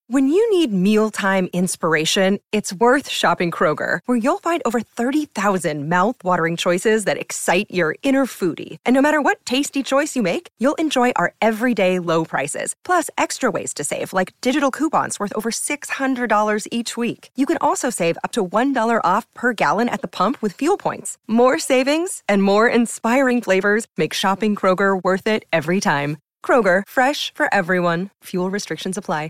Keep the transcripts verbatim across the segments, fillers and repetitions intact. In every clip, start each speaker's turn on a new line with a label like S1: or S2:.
S1: When you need mealtime inspiration, it's worth shopping Kroger, where you'll find over thirty thousand mouth-watering choices that excite your inner foodie. And no matter what tasty choice you make, you'll enjoy our everyday low prices, plus extra ways to save, like digital coupons worth over six hundred dollars each week. You can also save up to one dollar off per gallon at the pump with fuel points. More savings and more inspiring flavors make shopping Kroger worth it every time. Kroger, fresh for everyone. Fuel restrictions apply.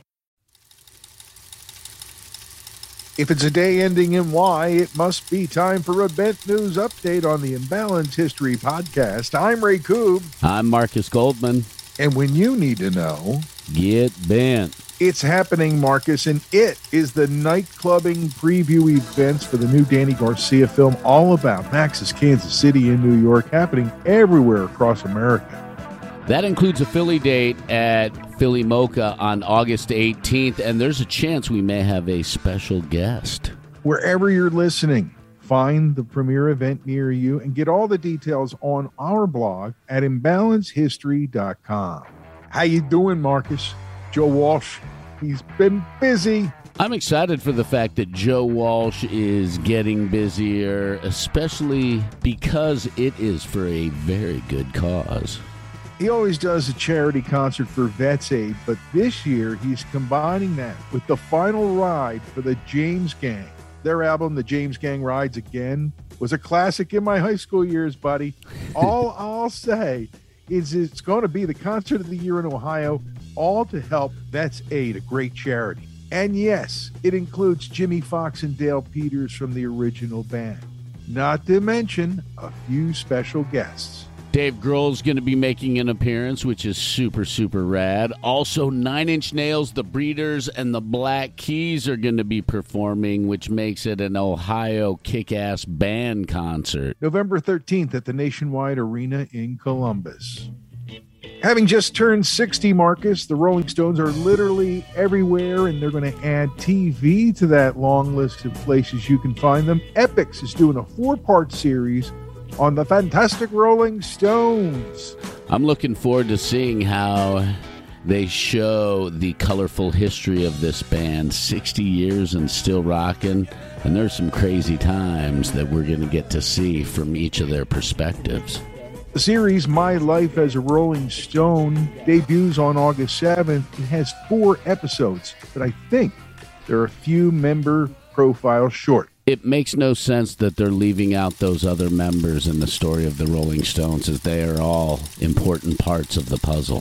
S2: If it's a day ending in Y, it must be time for a Bent News update on the Imbalanced History podcast. I'm Ray Koob.
S3: I'm Marcus Goldman.
S2: And when you need to know,
S3: get bent.
S2: It's happening, Marcus, and it is the nightclubbing preview events for the new Danny Garcia film, all about Max's Kansas City in New York, happening everywhere across America.
S3: That includes a Philly date at Philly Mocha on August eighteenth, and there's a chance we may have a special guest.
S2: Wherever you're listening, find the premiere event near you and get all the details on our blog at imbalanced history dot com. How you doing, Marcus? Joe Walsh, he's been busy.
S3: I'm excited for the fact that Joe Walsh is getting busier, especially because it is for a very good cause.
S2: He always does a charity concert for Vets Aid, but this year he's combining that with the final ride for the James Gang. Their album, The James Gang Rides Again, was a classic in my high school years, buddy. All I'll say is it's going to be the concert of the year in Ohio, all to help Vets Aid, a great charity. And yes, it includes Jimmy Fox and Dale Peters from the original band, not to mention a few special guests.
S3: Dave Grohl's going to be making an appearance, which is super, super rad. Also, Nine Inch Nails, The Breeders, and the Black Keys are going to be performing, which makes it an Ohio kick-ass band concert.
S2: November thirteenth at the Nationwide Arena in Columbus. Having just turned sixty, Marcus, the Rolling Stones are literally everywhere, and they're going to add T V to that long list of places you can find them. Epix is doing a four-part series on the fantastic Rolling Stones.
S3: I'm looking forward to seeing how they show the colorful history of this band, sixty years and still rocking. And there's some crazy times that we're going to get to see from each of their perspectives.
S2: The series, My Life as a Rolling Stone, debuts on August seventh. It has four episodes, but I think there are a few member profiles short.
S3: It makes no sense that they're leaving out those other members in the story of the Rolling Stones, as they are all important parts of the puzzle.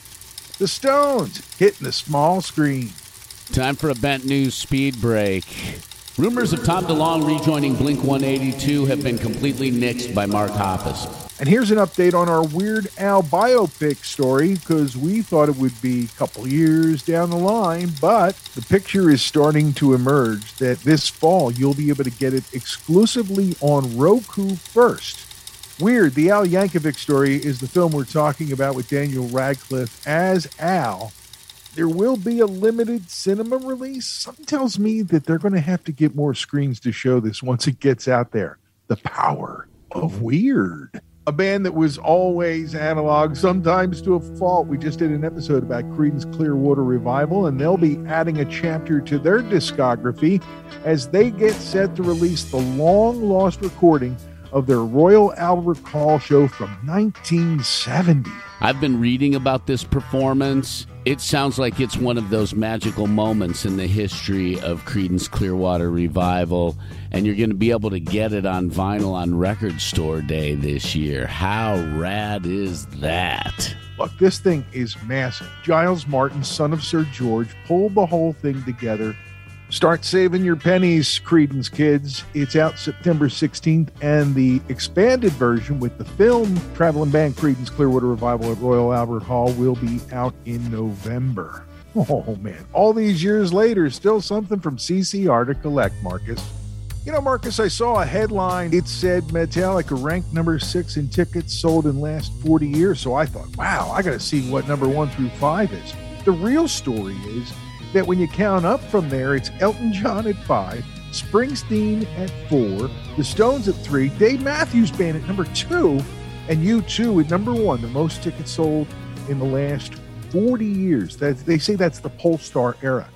S2: The Stones hitting the small screen.
S3: Time for a Bent News speed break. Rumors of Tom DeLonge rejoining Blink one eighty-two have been completely nixed by Mark Hoppus.
S2: And here's an update on our Weird Al biopic story, because we thought it would be a couple years down the line, but the picture is starting to emerge that this fall you'll be able to get it exclusively on Roku first. Weird, the Al Yankovic story is the film we're talking about with Daniel Radcliffe as Al. There will be a limited cinema release. Something tells me that they're going to have to get more screens to show this once it gets out there. The power of Weird. A band that was always analog, sometimes to a fault. We just did an episode about Creedence Clearwater Revival, and they'll be adding a chapter to their discography as they get set to release the long-lost recording of their Royal Albert Hall show from nineteen seventy.
S3: I've been reading about this performance. It sounds like it's one of those magical moments in the history of Creedence Clearwater Revival, and you're going to be able to get it on vinyl on Record Store Day this year. How rad is that?
S2: Look, this thing is massive. Giles Martin, son of Sir George, pulled the whole thing together. Start saving your pennies, Creedence kids. It's out September sixteenth, and the expanded version with the film Traveling Band Creedence Clearwater Revival at Royal Albert Hall will be out in November. Oh, man. All these years later, still something from C C R to collect, Marcus. You know, Marcus, I saw a headline. It said Metallica ranked number six in tickets sold in the last forty years. So I thought, wow, I got to see what number one through five is. The real story is that when you count up from there, it's Elton John at five, Springsteen at four, the Stones at three, Dave Matthews Band at number two, and U two at number one, the most tickets sold in the last forty years. That, they say that's the Polestar era.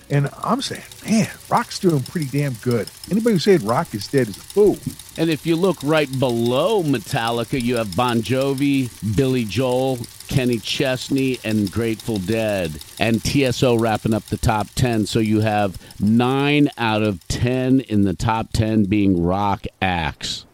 S2: And I'm saying, man, rock's doing pretty damn good. Anybody who said rock is dead is a fool.
S3: And if you look right below Metallica, you have Bon Jovi, Billy Joel, Kenny Chesney, and Grateful Dead. And T S O wrapping up the top ten. So you have nine out of ten in the top ten being rock acts.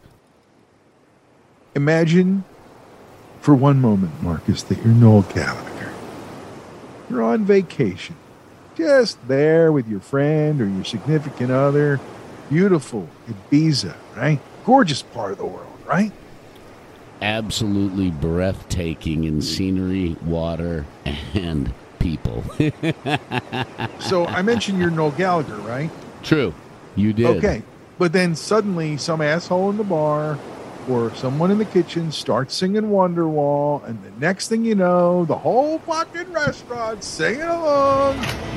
S2: Imagine for one moment, Marcus, that you're Noel Gallagher. You're on vacation. Just there with your friend or your significant other. Beautiful Ibiza, right? Gorgeous part of the world, right?
S3: Absolutely breathtaking in scenery, water, and people.
S2: So I mentioned you're Noel Gallagher, right?
S3: True. You did.
S2: Okay. But then suddenly some asshole in the bar or someone in the kitchen starts singing Wonderwall, and the next thing you know, the whole fucking restaurant's singing along.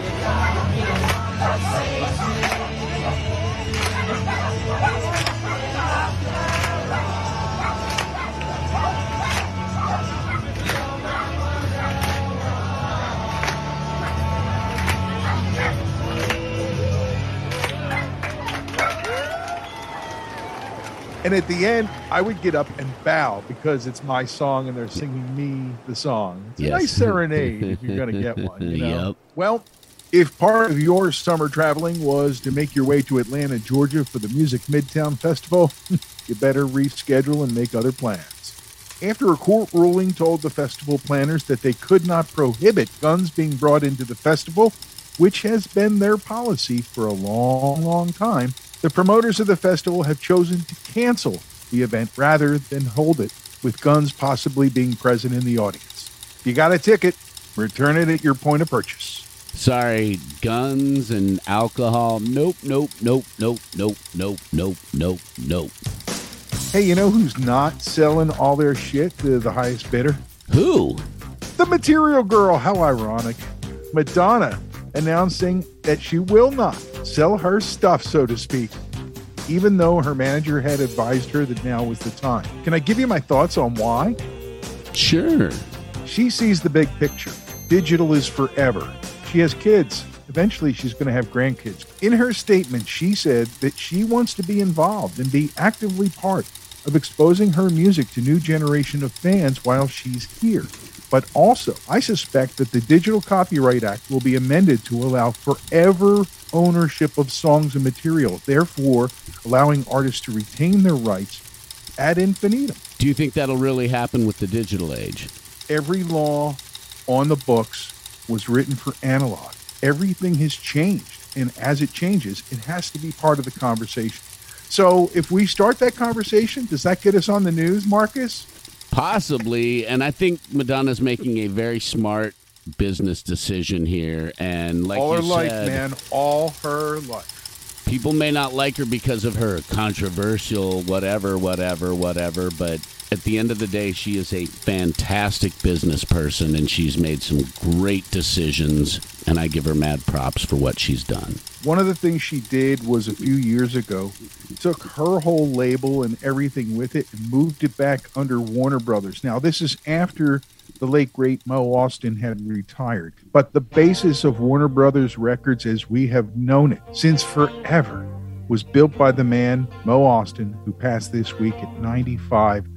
S2: And at the end, I would get up and bow because it's my song and they're singing me the song. It's
S3: yes.
S2: a nice serenade if you're going to get one. You know?
S3: Yep.
S2: Well, if part of your summer traveling was to make your way to Atlanta, Georgia for the Music Midtown Festival, you better reschedule and make other plans. After a court ruling told the festival planners that they could not prohibit guns being brought into the festival, which has been their policy for a long, long time, the promoters of the festival have chosen to cancel the event rather than hold it, with guns possibly being present in the audience. If you got a ticket, return it at your point of purchase.
S3: Sorry, guns and alcohol. Nope, nope, nope, nope, nope, nope, nope, nope, nope.
S2: Hey, you know who's not selling all their shit to the highest bidder?
S3: Who?
S2: The Material Girl. How ironic. Madonna announcing that she will not sell her stuff, so to speak, even though her manager had advised her that now was the time. Can I give you my thoughts on why?
S3: Sure.
S2: She sees the big picture. Digital is forever. She has kids. Eventually, she's going to have grandkids. In her statement, she said that she wants to be involved and be actively part of exposing her music to new generation of fans while she's here. But also, I suspect that the Digital Copyright Act will be amended to allow forever ownership of songs and material, therefore allowing artists to retain their rights ad infinitum.
S3: Do you think that'll really happen with the digital age?
S2: Every law on the books was written for analog. Everything has changed, and as it changes, it has to be part of the conversation. So if we start that conversation, does that get us on the news, Marcus?
S3: Possibly, and I think Madonna's making a very smart business decision here. And like
S2: all her
S3: you
S2: life,
S3: said,
S2: man, all her life.
S3: People may not like her because of her controversial whatever, whatever, whatever, but at the end of the day, she is a fantastic business person, and she's made some great decisions, and I give her mad props for what she's done.
S2: One of the things she did was a few years ago, took her whole label and everything with it and moved it back under Warner Brothers. Now, this is after the late, great Mo Austin had retired. But the basis of Warner Brothers Records as we have known it since forever was built by the man, Mo Austin, who passed this week at ninety-five.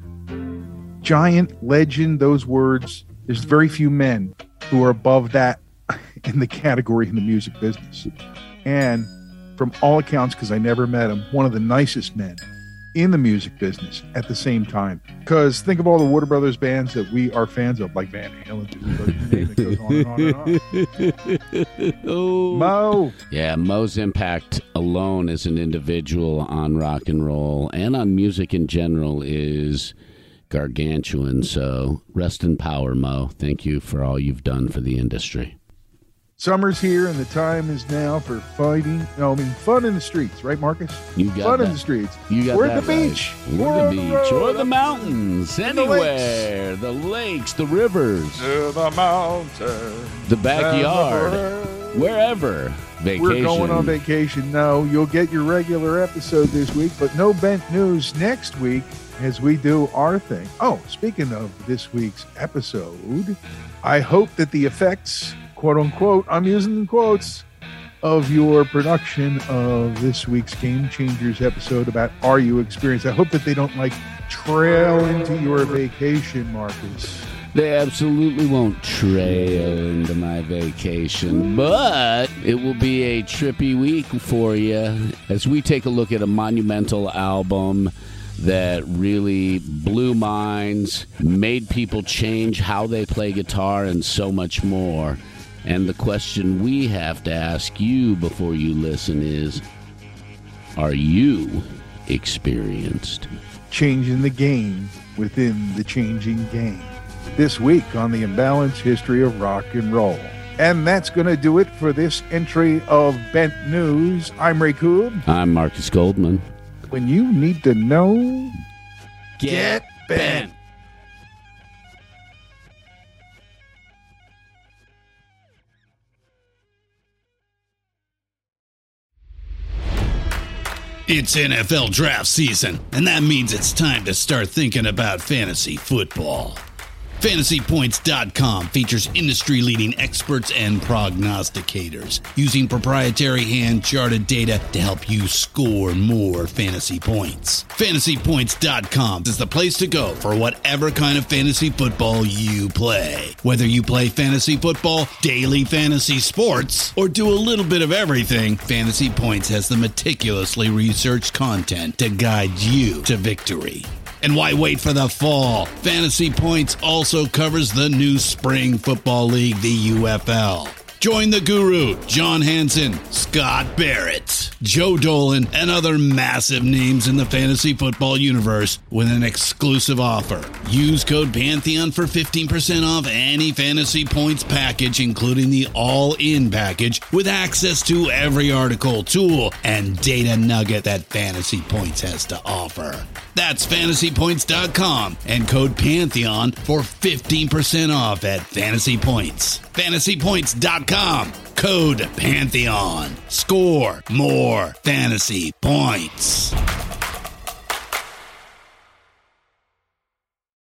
S2: Giant legend, those words. There's very few men who are above that in the category in the music business. And from all accounts, because I never met him, one of the nicest men in the music business at the same time. Because think of all the Warner Brothers bands that we are fans of, like Van Halen, it goes on and on and on.
S3: Oh.
S2: Mo.
S3: Yeah, Mo's impact alone as an individual on rock and roll and on music in general is gargantuan. So rest in power, Mo. Thank you for all you've done for the industry.
S2: Summer's here, and the time is now for fighting. No, I mean fun in the streets, right, Marcus?
S3: You got
S2: fun
S3: that.
S2: in the streets.
S3: You got
S2: We're
S3: that
S2: at the
S3: right.
S2: beach.
S3: We're
S2: We're
S3: at
S2: on
S3: the
S2: the
S3: beach
S2: road.
S3: or the mountains,
S2: the
S3: anywhere. The lakes, the rivers,
S2: To the mountains.
S3: the backyard,
S2: and the
S3: wherever. Vacation.
S2: We're going on vacation. No, you'll get your regular episode this week, but no bent news next week as we do our thing. Oh, speaking of this week's episode, I hope that the effects, quote unquote, I'm using quotes, of your production of this week's Game Changers episode about Are You Experienced? I hope that they don't like trail into your vacation, Marcus.
S3: They absolutely won't trail into my vacation, but it will be a trippy week for you as we take a look at a monumental album that really blew minds, made people change how they play guitar, and so much more. And the question we have to ask you before you listen is, are you experienced?
S2: Changing the game within the changing game. This week on the Imbalanced History of Rock and Roll. And that's going to do it for this entry of Bent News. I'm Ray Koob.
S3: I'm Marcus Goldman.
S2: When you need to know,
S3: get bent.
S4: It's N F L draft season, and that means it's time to start thinking about fantasy football. Fantasy Points dot com features industry-leading experts and prognosticators using proprietary hand-charted data to help you score more fantasy points. Fantasy Points dot com is the place to go for whatever kind of fantasy football you play. Whether you play fantasy football, daily fantasy sports, or do a little bit of everything, Fantasy Points has the meticulously researched content to guide you to victory. And why wait for the fall? Fantasy Points also covers the new spring football league, the U F L. Join the guru, John Hansen, Scott Barrett, Joe Dolan, and other massive names in the fantasy football universe with an exclusive offer. Use code Pantheon for fifteen percent off any Fantasy Points package, including the all-in package, with access to every article, tool, and data nugget that Fantasy Points has to offer. That's Fantasy Points dot com and code Pantheon for fifteen percent off at Fantasy Points. Fantasy Points dot com, code Pantheon. Score more fantasy points.